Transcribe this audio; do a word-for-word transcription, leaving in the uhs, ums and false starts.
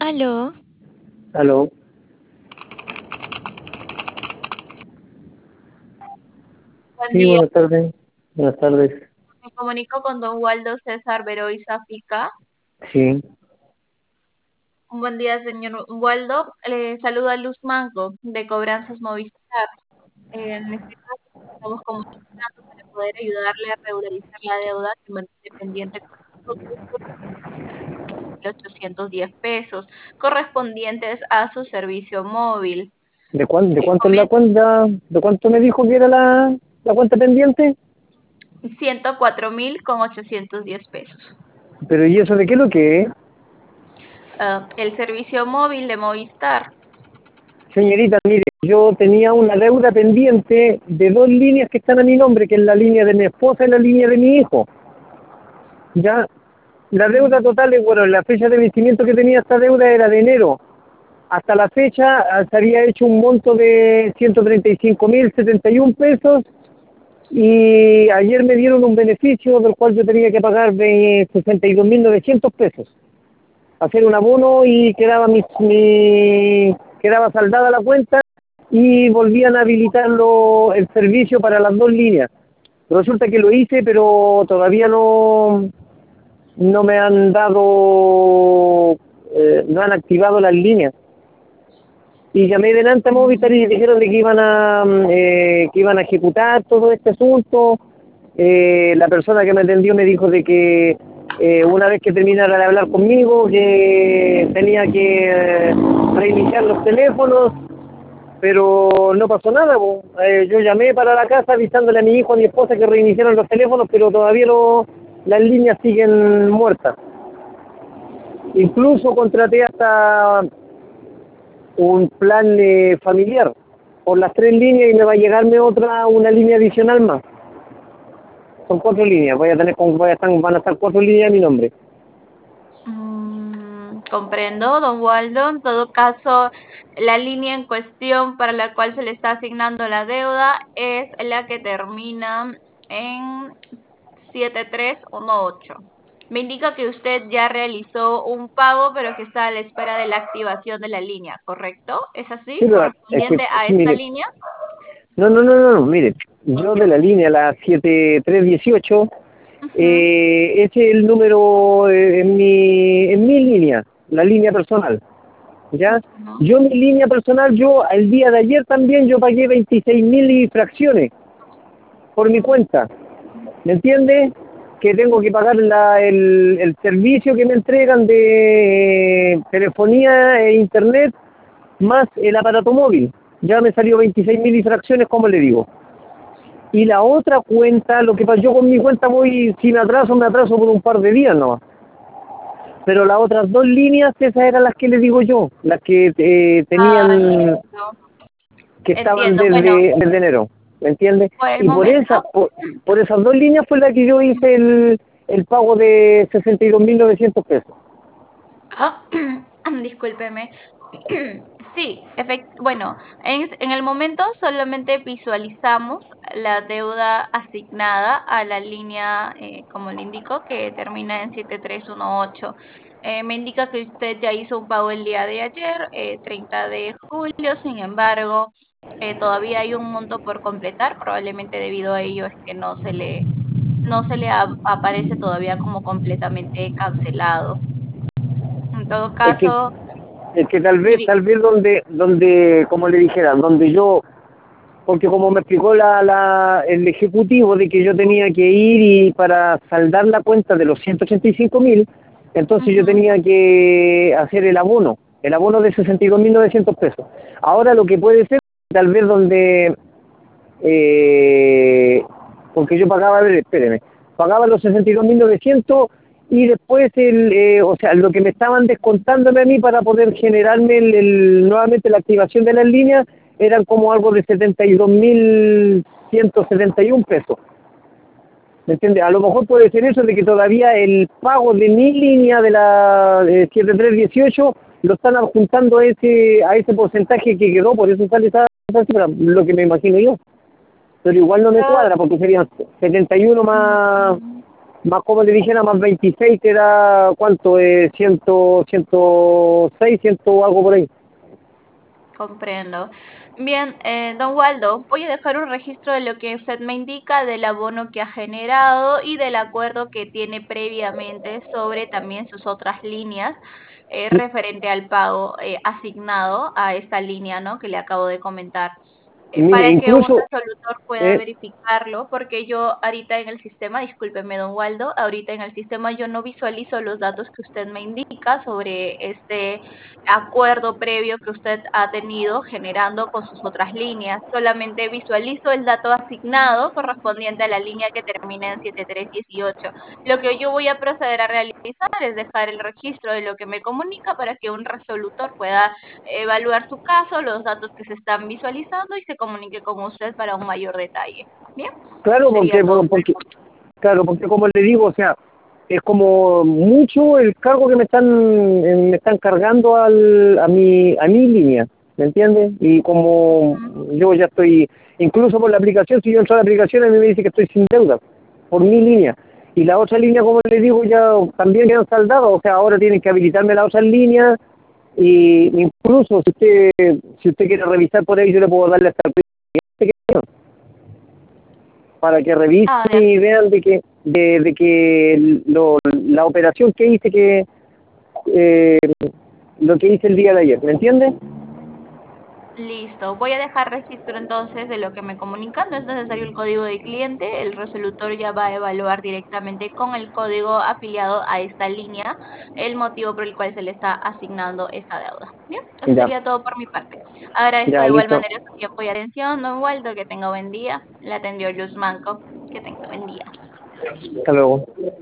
Aló, Aló, Buen sí, día, buenas tardes. Buenas tardes. me comunico con don Waldo César Veroiza Fica. Sí, Un buen día, señor Waldo. Le saluda Luz Manco, de Cobranzas Movistar. En este caso, estamos comunicando para poder ayudarle a regularizar la deuda que mantiene pendiente con nosotros por ochocientos diez pesos, correspondientes a su servicio móvil. ¿de, cuán, de Le cuánto es la comento cuenta? ¿De cuánto me dijo que era la, la cuenta pendiente? ciento cuatro mil con ochocientos diez pesos. Pero ¿y eso de qué es lo que es? Ah, el servicio móvil de Movistar. Señorita, mire, yo tenía una deuda pendiente de dos líneas que están a mi nombre, que es la línea de mi esposa y la línea de mi hijo. Ya, la deuda total, es, bueno, la fecha de vencimiento que tenía esta deuda era de enero. Hasta la fecha ah, se había hecho un monto de ciento treinta y cinco mil setenta y uno pesos y ayer me dieron un beneficio del cual yo tenía que pagar de sesenta y dos mil novecientos pesos. Hacer un abono y quedaba mi, mi- quedaba saldada la cuenta y volvían a habilitarlo el servicio para las dos líneas. Resulta que lo hice, pero todavía no no me han dado, eh, no han activado las líneas. Y llamé delante a Movistar y dijeron de que iban a mm, eh, que iban a ejecutar todo este asunto. Eh, la persona que me atendió me dijo de que eh, una vez que terminara de hablar conmigo que tenía que eh, reiniciar los teléfonos, pero no pasó nada. po. Eh, yo llamé para la casa avisándole a mi hijo, a mi esposa que reiniciaron los teléfonos, pero todavía no, las líneas siguen muertas. Incluso contraté hasta un plan eh, familiar por las tres líneas y me va a llegarme otra, una línea adicional más. Son cuatro líneas, voy a tener con, voy a estar, van a estar cuatro líneas a mi nombre. Mm, comprendo, don Waldo. En todo caso, la línea en cuestión para la cual se le está asignando la deuda es la que termina en siete tres uno ocho. Me indica que usted ya realizó un pago, pero que está a la espera de la activación de la línea, ¿correcto? ¿Es así? Sí, pero es que, ¿Correspondiente a esta mire, línea? no, no, no, no, no, mire, yo de la línea, la siete tres dieciocho, Ujú. eh, ese es el número eh, en mi, en mi línea, la línea personal, ¿ya? Ujú. Yo mi línea personal, yo el día de ayer también yo pagué veintiséis mil y fracciones por mi cuenta. ¿Me entiende? Que tengo que pagar la, el, el servicio que me entregan de eh, telefonía e internet más el aparato móvil. Ya me salió veintiséis mil infracciones, como le digo. Y la otra cuenta, lo que pasa, yo con mi cuenta voy sin atraso, me atraso por un par de días nomás. Pero las otras dos líneas, esas eran las que le digo yo, las que eh, Ah, tenían, entiendo. que estaban Entiendo. Bueno, desde, desde enero, ¿me entiende? por el Y por momento. esa, por, por esas dos líneas fue la que yo hice el, el pago de sesenta y dos mil novecientos pesos. Ah, discúlpeme. Sí, efect bueno, en, en el momento solamente visualizamos la deuda asignada a la línea, eh, como le indico, que termina en siete tres uno ocho. Eh, me indica que usted ya hizo un pago el día de ayer, eh, treinta de julio, sin embargo, eh, todavía hay un monto por completar, probablemente debido a ello es que no se le, no se le a- aparece todavía como completamente cancelado. En todo Es que, caso, es que tal vez, sí, tal vez donde, donde, como le dijera, donde yo, porque como me explicó la, la, el ejecutivo de que yo tenía que ir y para saldar la cuenta de los ciento ochenta y cinco mil, entonces yo ujú. tenía que hacer el abono, el abono de sesenta y dos mil novecientos pesos. Ahora lo que puede ser, tal vez donde, eh, porque yo pagaba, a ver, espéreme, pagaba los sesenta y dos mil novecientos y después, el, eh, o sea, lo que me estaban descontándome a mí para poder generarme el, el- nuevamente la activación de las líneas eran como algo de setenta y dos mil ciento setenta y uno pesos. ¿Me entiende? A lo mejor puede ser eso de que todavía el pago de mi línea de la eh, siete tres dieciocho lo están adjuntando a ese, a ese porcentaje que quedó, por eso sale esa, esa cifra, lo que me imagino yo. Pero igual no me Pero, cuadra porque serían setenta y uno más, ujú. más como le dijera, más veintiséis, te da, ¿cuánto? Eh, cien, ciento seis, cien algo por ahí. Comprendo. Bien, eh, don Waldo, voy a dejar un registro de lo que usted me indica, del abono que ha generado y del acuerdo que tiene previamente sobre también sus otras líneas eh, referente al pago eh, asignado a esta línea, ¿no? Que le acabo de comentar. Eh, Mire, para que un incluso, resolutor pueda eh, verificarlo, porque yo ahorita en el sistema, discúlpeme, don Waldo, ahorita en el sistema yo no visualizo los datos que usted me indica sobre este acuerdo previo que usted ha tenido generando con sus otras líneas. Solamente visualizo el dato asignado correspondiente a la línea que termina en siete tres uno ocho. Lo que yo voy a proceder a realizar es dejar el registro de lo que me comunica para que un resolutor pueda evaluar su caso, los datos que se están visualizando y se comunique con usted para un mayor detalle. Bien, claro, sería porque, todo. porque, claro, porque como le digo, o sea, es como mucho el cargo que me están eh, me están cargando al, a mi a mi línea, ¿me entiendes? Y como yo ya estoy, incluso por la aplicación, si yo entro a la aplicación, a mí me dice que estoy sin deuda por mi línea. Y la otra línea, como le digo, ya también quedan saldados, o sea, ahora tienen que habilitarme la otra línea. Y incluso si usted si usted quiere revisar por ahí, yo le puedo darle hasta el cliente que tengo, para que revisen Ah, de y vean de que de, de que lo, la operación que hice, que eh, lo que hice el día de ayer, ¿me entiende? Listo, voy a dejar registro entonces de lo que me comunican. No es necesario el código de cliente, el resolutor ya va a evaluar directamente con el código afiliado a esta línea el motivo por el cual se le está asignando esta deuda. Bien, eso Ya, sería todo por mi parte. Agradezco ya, de igual listo. manera su tiempo y atención, don Waldo, que tenga buen día. Le atendió Luz Manco, que tenga buen día. Hasta luego.